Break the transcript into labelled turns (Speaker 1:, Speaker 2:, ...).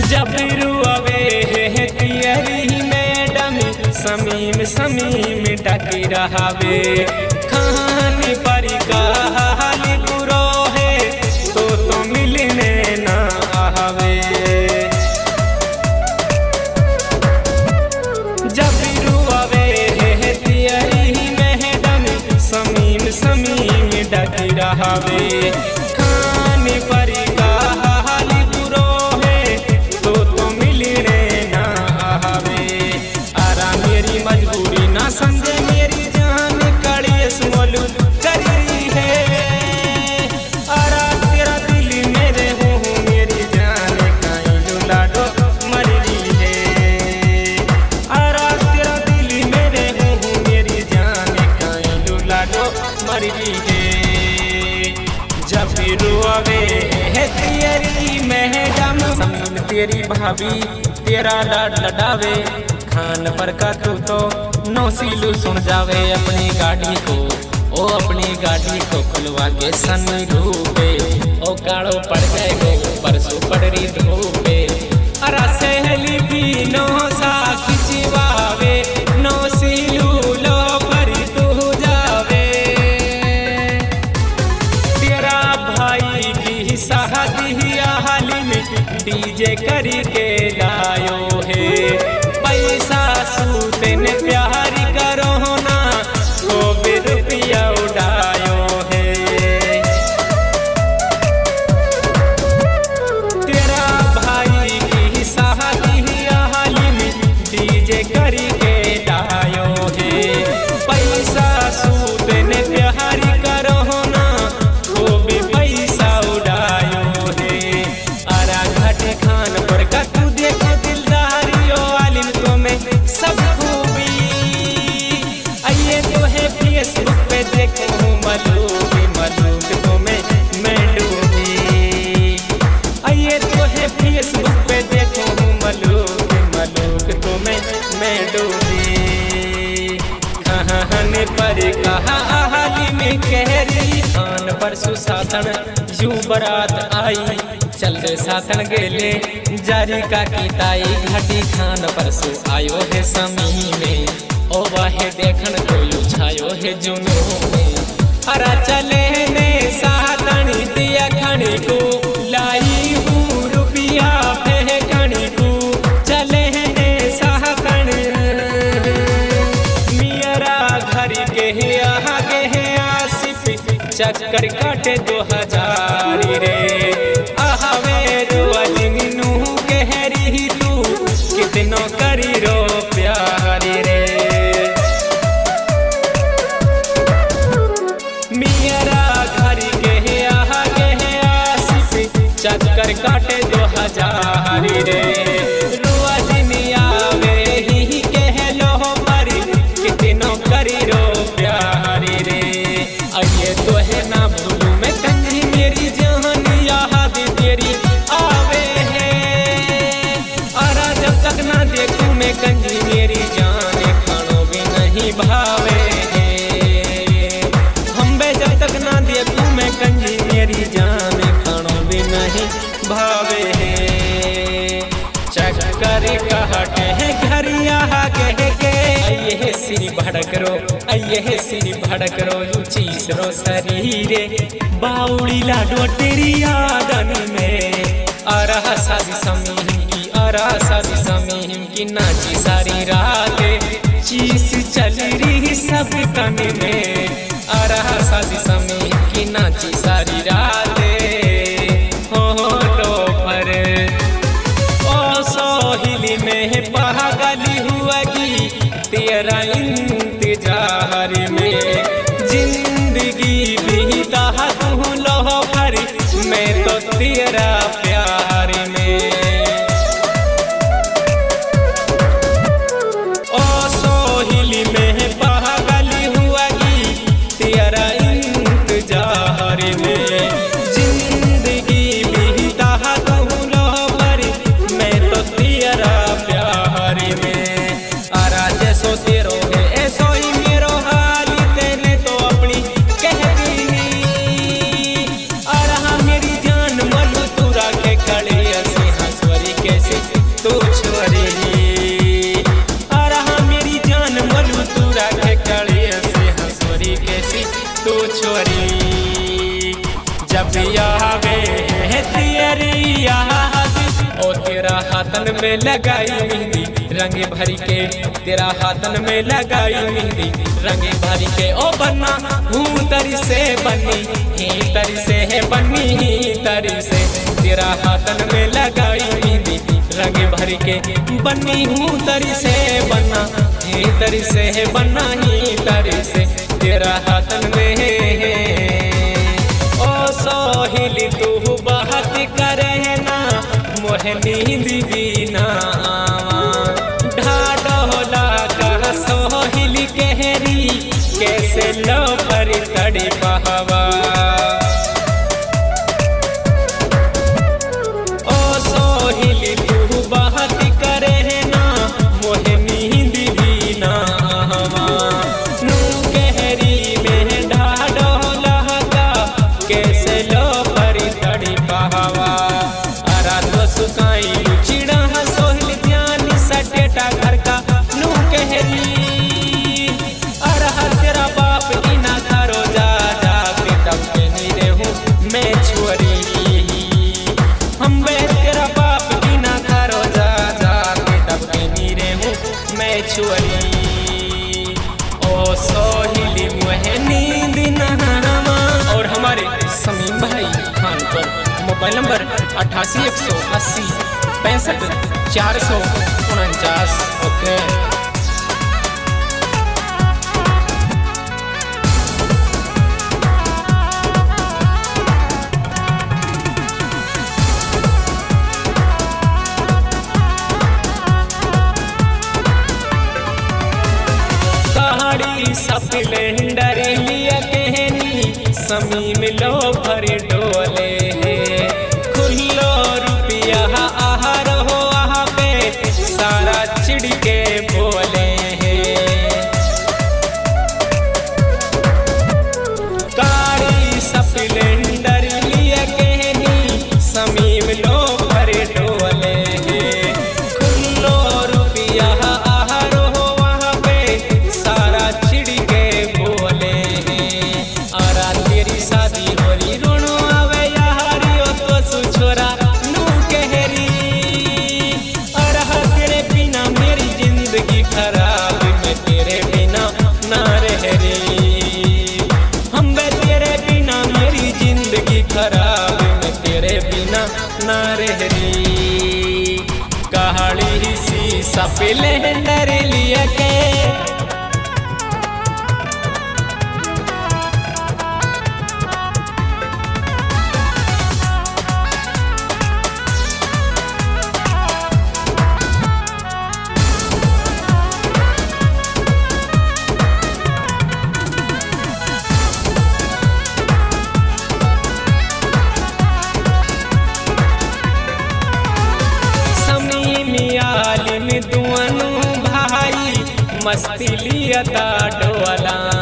Speaker 1: जब रुआवे है तियरी मैडम समीम समीम टकी रहावे खानी परी का हाल बुरो है तो मिलने ना आवे। जब रुआवे है तियरी मैडम समीम समीम टकी रहावे खानी परी का हाल बुरो है तो मिलने ना आवे। आरा मेरी मजबूरी ना समझे मेरी जान कड़ियस मोलू करी है। आरा तेरा दिल मेरे हो मेरी जान काइलो लाडो मरी है। आरा तेरा दिल मेरे हो मेरी जान काइलो लाडो मरी है। जब रुआवे है तेरी मैडम समीम तेरी भाभी तेरा लाड लडावे खान पर का तू तो नौसीलू सुन जावे। अपनी गाड़ी को ओ अपनी गाड़ी को खुलवा के सनी रूपे ओ काड़ो पड़ गए गो परसों पड़री धूपे। अरा सहेली भी नो सा खिंचवावे नौसीलू लो पर तू जावे। तेरा भाई की शादी हाल में डीजे करी के लायो है। पैसा सूते ने प्यार करो ना तो रुपया उड़ायो है। तेरा भाई की शादी हाल में डीजे करी के लायो है। पैसा सूते ने प्यार करो ना तो भी पैसा उड़ायो है। आरा घाटे खान पर का तू देखो दिलदारियों आलिम तो में सब खूबी। आइए तो है फेसबुक पे देखो मलूक तो मैं डूबी। आइए तो है फेसबुक पे देखो मलूक तो मैं डूबी। खाने पर कहा आलिम कहरी खान पर सुसाधन यू बरात आई चलते साथन गेले जारी का ताई घाटी खान परसों आयो है समी में ओ वाहे देखन कोई छायो है जुनू में। अरा चले ने साधन दिया खणी को लाई हूँ रुपया फेंकनी को चले ने साधन मेरा घर के आगे है आसिफ चक्कर काटे 2000 रे। कितनो करी रो प्यारी रे। मेरा घर के आगे है आसिफ चक्कर काटे 2000 रे। रुआ दिन आवे ही कह लो मरी कितनो करी रो प्यारी रे। आइए तो है ना भूलू मैं कंजी मेरी जान याद तेरी आवे है। आरा जब तक ना देखूं मैं कंजी मेरी जान खानो भी नहीं भावे है। हम बे जब तक ना देखूं मैं कंजी मेरी जान खानो भी नहीं भावे है। चक्कर कहते हैं घर यहाँ के आइए सिरी भड़क रो आइए सिरी भड़क रो चीज रो शरीरे बाउड़ी लाडो तेरी यादन में। आरा साजी समी आरा साजी समीम की नाची सारी रात चीस चल रही सब तन में। आरा साजी समीम की नाची सारी रात हो लो पर ओ सोहिली में पागली हुआ की तेरा इंतजार में। जिंदगी बीता तू लो भर मैं तो तेरा प्यार में। में पागल हुआ की तेरा हाथन में लगाई मेहंदी रंगे भरी के, तेरा हाथन में लगाई मेहंदी रंगे भरी के। ओ बन्ना हूँ तरी से बनी ही तरी से है बनी ही तरी से, तेरा हाथन में लगाई मेहंदी रंगे भरी के। बनी हूँ तरी से बन्ना ही तरी से है बन्ना ही तरी से, तेरा हाथन में है। ओ सोहिली तू बात करे ना मोहनी दीदीना ढाडोला का सोहिली कहरी कैसे लो पर तड़ी बहवा। ओ सोहिली तू बात करे ना मोहनी दीदीना नू कहरी में ढाडोला का कैसे लो पर तड़ी बहवा। सुकाई चिड़ा सोहिल ध्यान सटेटा घर का नू कहरी अरहर तेरा बाप की ना करो जा जा के तब के नहीं रहूं मैं छुरी। हम बे तेरा बाप की ना करो जा जा के तब के नहीं रहूं मैं छुरी। ओ सोहिली मुहे नींद नहावा। और हमारे समीम भाई खान पर मोबाइल नंबर 88 180 65 449। ओके कहाड़ी स्प्लेंडर लिया कहनी समीम लो भर डोले खुल्लो रुपया आहार हो आहा पे सारा चिड़ के बोले कारी स्प्लेंडर लिया कहनी समीम लो भर डोले खुल्लो रुपया आहार हो आहा पे सारा चिड़ के बोले। आरा तेरी शादी होरी रोनो आवे यारियो तो सुछोरा नू कहरी अरहा तेरे बिना मेरी जिंदगी खराब मैं तेरे बिना ना रह रही। हम बे तेरे बिना मेरी जिंदगी खराब मैं तेरे बिना ना रह रही। कहाड़ी सी स्प्लेंडर लिया के दुआनू भाई मस्ती लिया डोला।